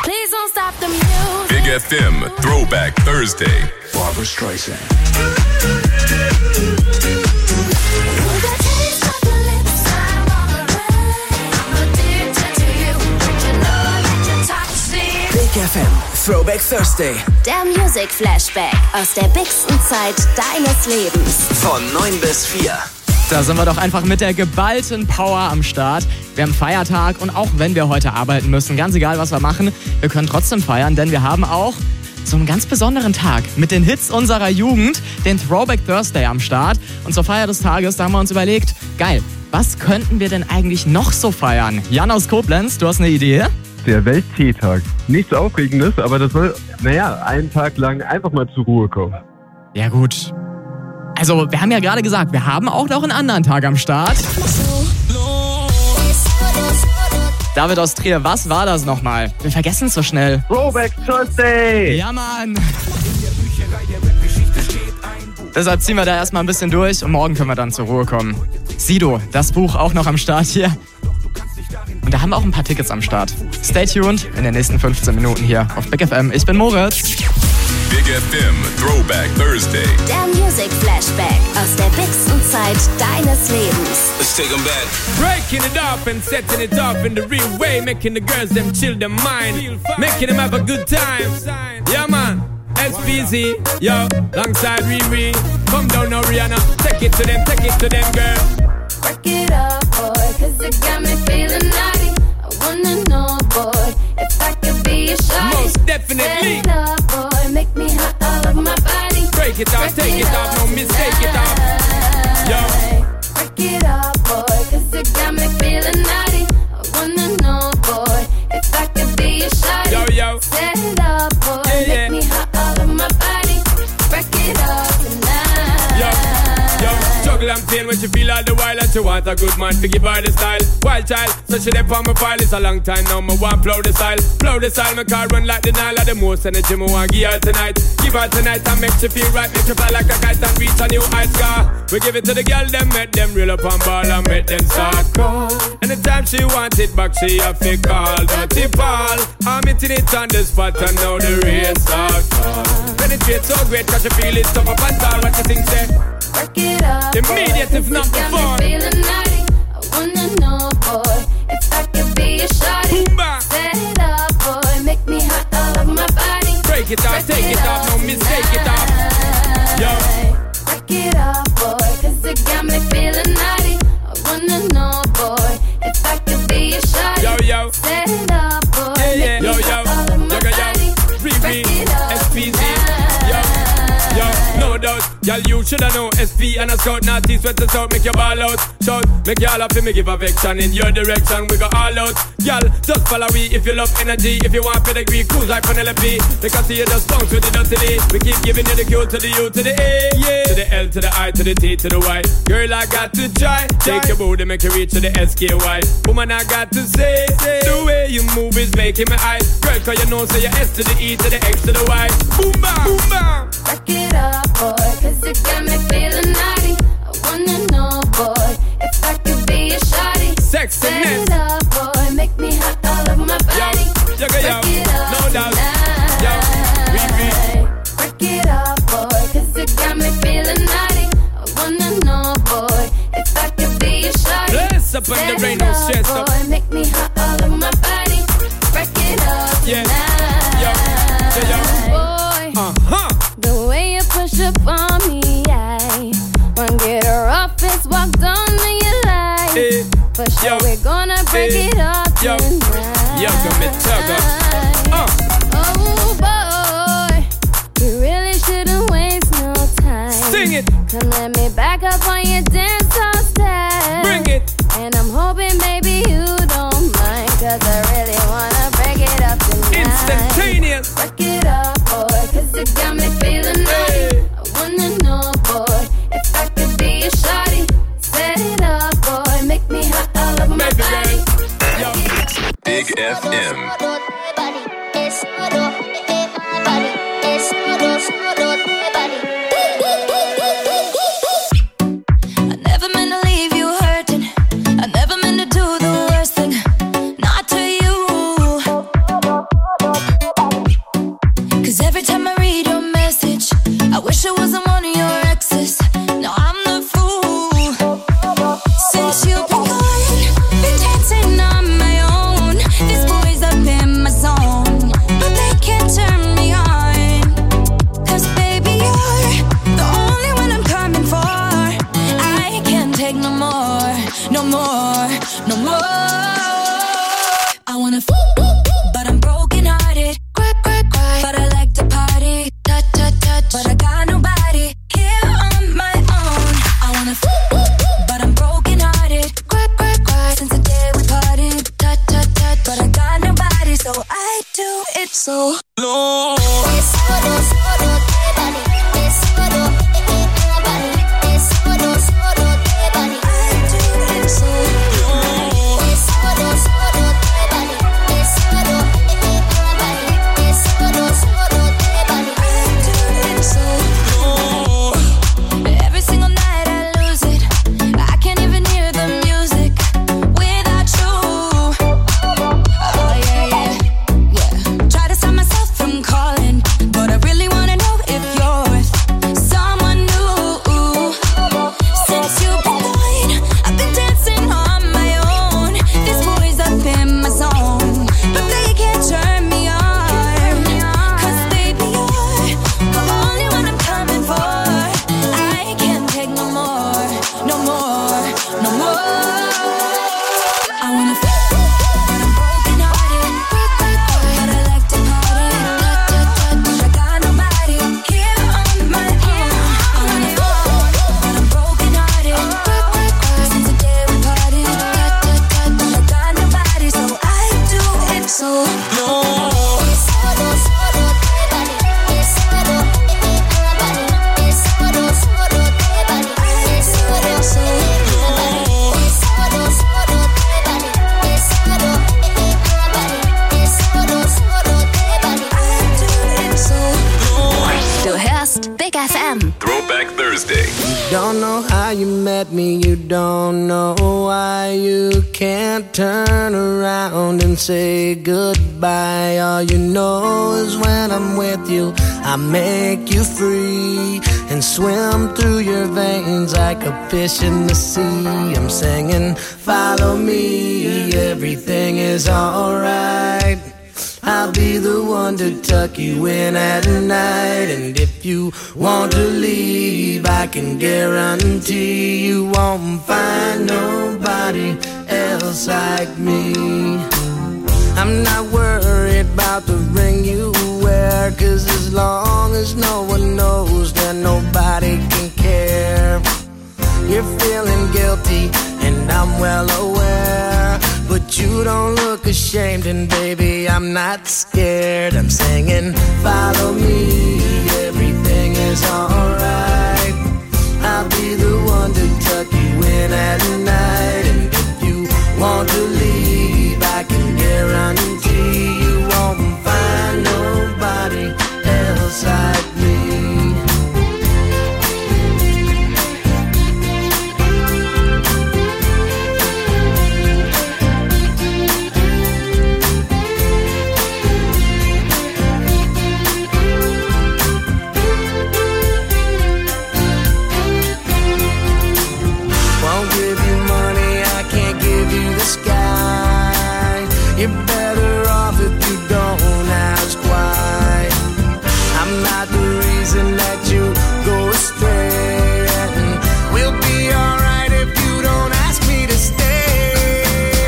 Big FM Throwback Thursday. Barbra Streisand. Big FM Throwback Thursday. Der Music Flashback aus der bigsten Zeit deines Lebens. Von 9 bis 4. Da sind wir doch einfach mit der geballten Power am Start. Wir haben Feiertag und auch wenn wir heute arbeiten müssen, ganz egal was wir machen, wir können trotzdem feiern, denn wir haben auch so einen ganz besonderen Tag mit den Hits unserer Jugend, den Throwback Thursday am Start. Und zur Feier des Tages, da haben wir uns überlegt, geil, was könnten wir denn eigentlich noch so feiern? Jan aus Koblenz, du hast eine Idee? Der Weltteetag. Nichts Aufregendes, aber das soll, einen Tag lang einfach mal zur Ruhe kommen. Ja gut. Also, wir haben ja gerade gesagt, wir haben auch noch einen anderen Tag am Start. David aus Trier, was war das nochmal? Wir vergessen es so schnell. Throwback Thursday! Ja, Mann! Deshalb ziehen wir da erstmal ein bisschen durch und morgen können wir dann zur Ruhe kommen. Sido, das Buch auch noch am Start hier. Und da haben wir auch ein paar Tickets am Start. Stay tuned in den nächsten 15 Minuten hier auf Big FM. Ich bin Moritz. Big FM Throwback Thursday. Der Music Flashback aus der besten Zeit deines Lebens. Let's take them back. Breaking it up and setting it up in the real way, making the girls them chill their mind, making them have a good time. Yeah man, SPZ, yo, alongside Riri. Come down now Rihanna, take it to them girl. Break it up, boy, cause it got me feeling naughty. I wanna know, boy, if I could be a shawty. Most definitely. Set it up, boy, make me hot all over my body. Break it up, take it up, no mistake it up. Yo. Break it up, boy, cause it got me feeling naughty. I wanna know, boy, if I could be a shawty. Yo, yo. Set it up, boy, make me hot all over my body. Break it up tonight. Yo, juggle and pain when you feel all the while that you want a good man to give her the style. Wild child, so she dey on my file. It's a long time now, me want blow the style. Blow the style, my car run like the Nile. Of the most energy me want give her tonight. Give her tonight and make you feel right. Make you fly like a kite and reach a new high sky. We give it to the girl, them make them reel up on ball and make them start call. Anytime she want it back, she have to call. Dirty Paul, I'm hitting it on the spot and now the rain start call. Penetrate so great, cause you feel it tough up and tall. What you think, say? Work it up, immediate boy, if not before. Feeling naughty. I wanna know, boy, if I could be a shawty. Set it up, boy, make me hot all over my body. Break it up, take it up, no mistake it up. Yo. Work it up, boy, cause it got me feeling naughty. I wanna know, boy, if I could be a shawty. Yo, yo. Set it up, boy, make yo, me yo. hot all over my body. Free SPZ. Yo, no doubt, y'all you shoulda know SP and a scout, naughty sweat us out, make your ball out. Shout, make y'all up, me give affection in your direction, we go all out. Y'all, just follow we if you love energy, if you want pedigree, cruise like Penelope. Because see you just bounce with the dirty D. We keep giving you the Q to the U to the A, yeah. To the L to the I to the T to the Y. Girl, I got to try, take your booty, make you reach to the SKY. Woman, I got to say, the way you move is making me high. Girl, cause you know, say your S to the E to the X to the Y. Boom, bam, boom, bam. Back it up, boy, cause it got me feeling naughty. I wanna know, boy, if I could be a shawty. Sexiness. Set it up, boy, make me hot all over my body. Yo, Break it up, no doubt. Break it up, boy, cause it got me feeling naughty. I wanna know, boy, if I could be a shawty. Bless up on the rain, no stress up. Boy, make me hot all over my body. Break it up, yeah. Boy, the way you push up on me, I wanna get rough, it's walked on me, you like. For sure, we're gonna break it up tonight. Yo, go me Oh boy, you really shouldn't waste no time. Sing it. Come let me back up on your dance hall style. Bring it. And I'm hoping maybe you don't mind, cause I really wanna break it up tonight. Instantaneous. Break it up, boy, cause it got me feeling naughty. I wanna know, boy, if I could be a shawty. Set it up, boy, make me hot all over my body. Big FM. I never meant to leave you hurting. I never meant to do the worst thing. Not to you. Cause every time I read your message, I wish it wasn't one of your exes. No, I'm the fool. Since you've been gone, been dancing on my own. These boys up in my zone, but they can't turn me on. Cause baby, you're the only one I'm coming for. I can't take no more, no more, no more. I wanna but I'm broken hearted. Cry, cry, cry, but I like to party. Touch, touch, touch, but I got nobody here on my own. I wanna but I'm broken hearted. Cry, cry, cry, since the day we parted. Touch, touch, touch, but I got nobody, so I do it so low. Every single night I lose it. I can't even hear the music without you. Oh yeah, yeah, yeah. Try to stop myself from calling. Thursday. You don't know how you met me, you don't know why you can't turn around and say goodbye. All you know is when I'm with you, I make you free and swim through your veins like a fish in the sea. I'm singing, follow me, everything is alright. I'll be the one to tuck you in at night. And if you want to leave, I can guarantee you won't find nobody else like me. I'm not worried about the ring you wear, 'cause as long as no one knows, then nobody can care. You're feeling guilty and I'm well aware, but you don't look ashamed, and baby, I'm not scared. I'm singing, follow me, everything is alright. I'll be the one to tuck you in at night. And if you want to leave, I can guarantee you won't find nobody else like me. You're better off if you don't ask why. I'm not the reason that you go astray, and we'll be alright if you don't ask me to stay.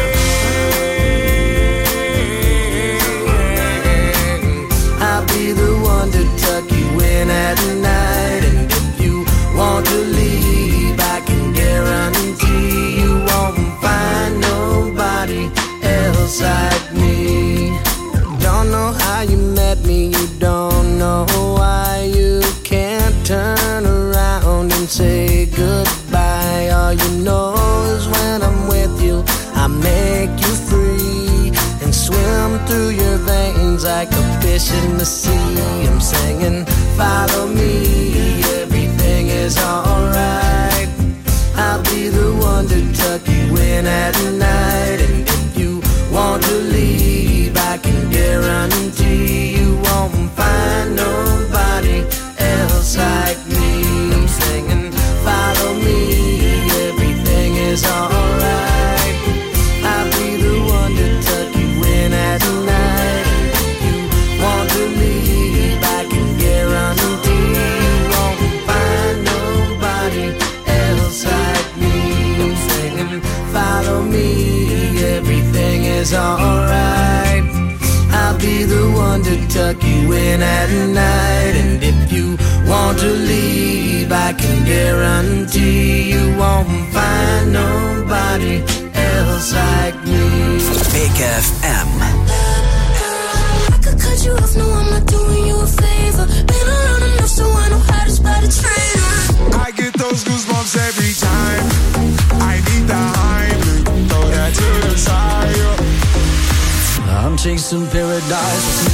I'll be the one to tuck you in at night, and if you want to leave, I can guarantee you won't find nobody else like me. Don't know how you met me, you don't know why you can't turn around and say goodbye. All you know is when I'm with you, I make you free and swim through your veins like a fish in the sea. I'm singing, follow me, everything is alright. I'll be the one to tuck you in at night. And if you want to leave, I can guarantee you won't find nobody else like me. I'm singing, follow me, everything is alright. I'll be the one to tuck you in at night. If you want to leave, I can guarantee you won't find nobody else like me. I'm singing, follow me, everything is alright. I'll be the one to tuck you in at night. And if you want to leave, I can guarantee you won't find nobody else like me. Big FM. I could cut you off, no, I'm not doing you a favor. Been around enough so I know how to spot a traitor. I get those goosebumps every time. I need the hype, throw that to the side. I'm chasing paradise.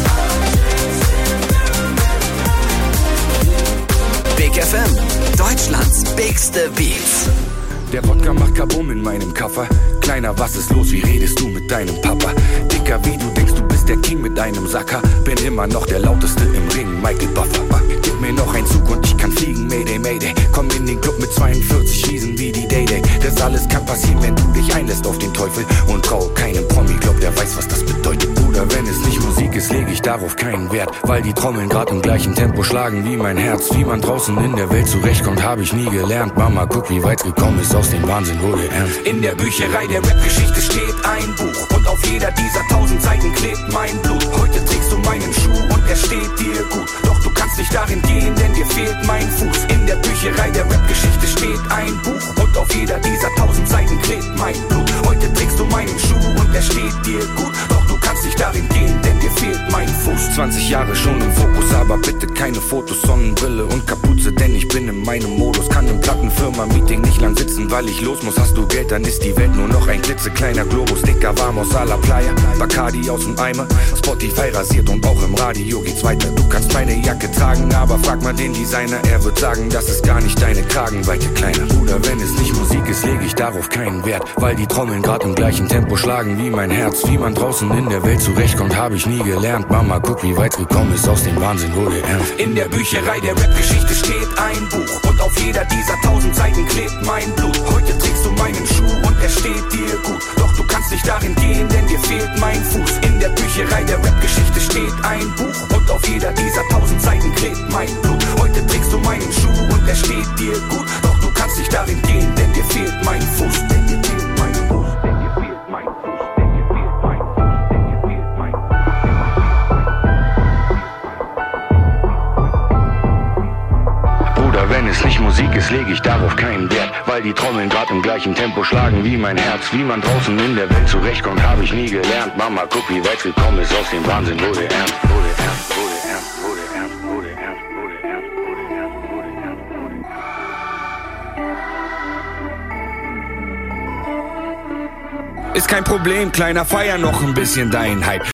Big FM, Deutschlands bigste Beats. Der Wodka macht Kabum in meinem Koffer. Kleiner, was ist los? Wie redest du mit deinem Papa? Dicker, wie du denkst, du bist der King mit deinem Sacker. Bin immer noch der lauteste im Ring, Michael Buffer. Gib mir noch einen Zug und ich kann fliegen, Mayday, Mayday. Komm in den Club mit 42 Wiesen wie die Day-Day. Das alles kann passieren, wenn du dich einlässt auf den Teufel. Und trau keinem Promi, glaub, der weiß, was das bedeutet. Bruder, wenn es nicht Musik ist, lege ich darauf keinen Wert. Weil die Trommeln grad im gleichen Tempo schlagen wie mein Herz. Wie man draußen in der Welt zurechtkommt, hab ich nie gelernt. Mama, guck, wie weit gekommen ist, aus dem Wahnsinn wurde ernst. In der Bücherei der Rap-Geschichte steht ein Buch. Und auf jeder dieser 1000 Seiten klebt mein Blut. Heute trägst du meinen Schuh und er steht dir gut. Doch du kannst nicht darin gehen, denn dir fehlt mein Fuß. In der Bücherei der Rap-Geschichte steht ein Buch. Und auf jeder dieser 1000 Seiten klebt mein Blut. Heute trägst du meinen Schuh und er steht dir gut. Doch du kannst nicht darin gehen, denn dir fehlt mein Fuß. 20 Jahre schon im Fokus, aber bitte keine Fotos, Sonnenbrille und Kapuze, denn ich bin in meinem Modus. Kann im Plattenfirma-Meeting nicht lang sitzen, weil ich los muss. Hast du Geld, dann ist die Welt nur noch ein klitzekleiner Globus. Dicker warm aus aller Playa, Bacardi aus dem Eimer, Spotify rasiert und auch im Radio geht's weiter. Du kannst meine Jacke tragen, aber frag mal den Designer, er wird sagen, das ist gar nicht deine Kragenweite, kleiner Bruder. Wenn es nicht Musik ist, lege ich darauf keinen Wert, weil die Trommeln grad im gleichen Tempo schlagen wie mein Herz. Wie man draußen in der Welt zurechtkommt, habe ich nie gelernt. Mama, guck, wie weit gekommen ist, aus dem Wahnsinn wurde ernst. In der Bücherei der Rap-Geschichte steht ein Buch und auf jeder dieser 1000 Seiten klebt mein Blut. Heute trägst du meinen Schuh und er steht dir gut, doch du kannst nicht darin gehen, denn dir fehlt mein Fuß. In der Bücherei der Rap-Geschichte steht ein Buch und auf jeder dieser 1000 Seiten klebt mein Blut. Heute trägst du meinen Schuh und er steht dir gut, doch du kannst nicht darin gehen, denn dir fehlt mein Fuß. Denn dir fehlt mein Fuß, denn dir fehlt mein Fuß, denn dir fehlt mein Fuß, denn dir fehlt mein Fuß. Bruder, wenn es nicht Musik ist, lege ich darauf keinen Wert, weil die Trommeln grad im gleichen Tempo schlagen wie mein Herz. Wie man draußen in der Welt zurechtkommt, habe ich nie gelernt. Mama, guck, wie weit gekommen ist, aus dem Wahnsinn wurde ernst, wurde ernst, wurde ernst, wurde ernst, wurde ernst, wurde ernst, wurde ernst, wurde ernst, wurde ernst. Ist kein Problem, Kleiner, feier noch ein bisschen deinen Hype.